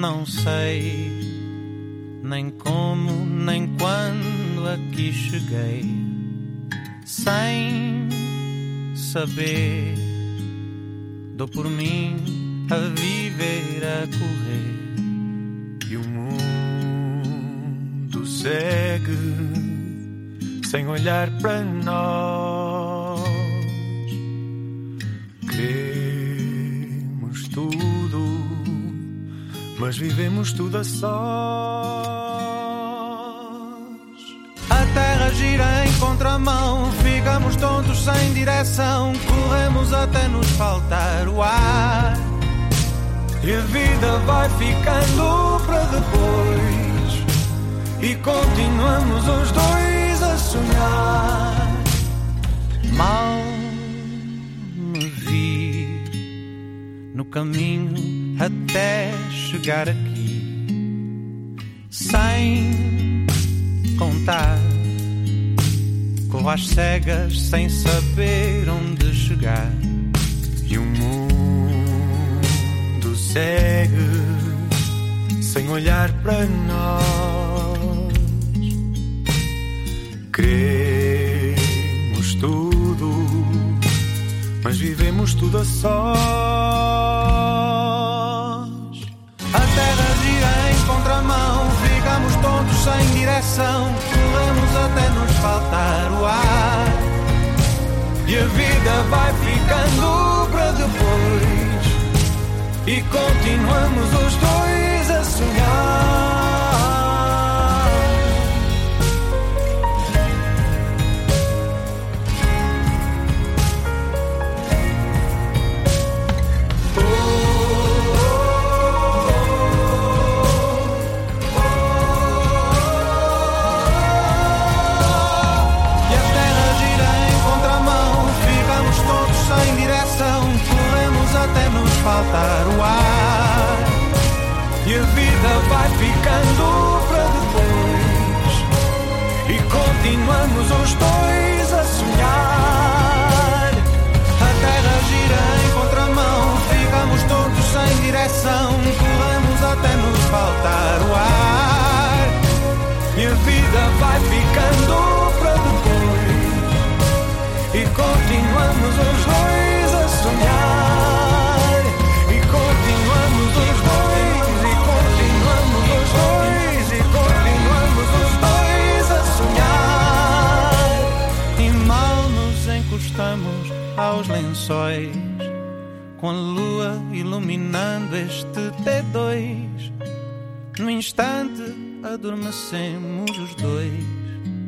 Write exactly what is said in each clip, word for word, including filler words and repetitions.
Não sei nem como, nem quando aqui cheguei, sem saber. Dou por mim a viver, a correr, e o mundo segue sem olhar para nós. Queremos tudo, mas vivemos tudo a sós. A terra gira em contramão, ficamos tontos sem direção, corremos até nos faltar o ar. E a vida vai ficando para depois, e continuamos os dois a sonhar. Mal me vi no caminho até chegar aqui, sem contar, corro às cegas sem saber onde chegar. E o mundo segue sem olhar para nós. Queremos tudo, mas vivemos tudo a sós. A terra gira em contramão, ficamos tontos sem direção, corremos até nos faltar o ar. E a vida vai ficando para depois, e continuamos os dois a sonhar. Até nos faltar o ar. E a vida vai ficando para depois, e continuamos os dois a sonhar. A terra gira em contramão, ficamos todos sem direção, corremos até nos faltar o ar. E a vida vai ficando para depois, e continuamos os dois a sonhar. Encostamos aos lençóis, com a lua iluminando este T dois. No instante adormecemos os dois,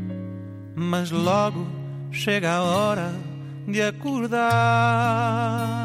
mas logo chega a hora de acordar.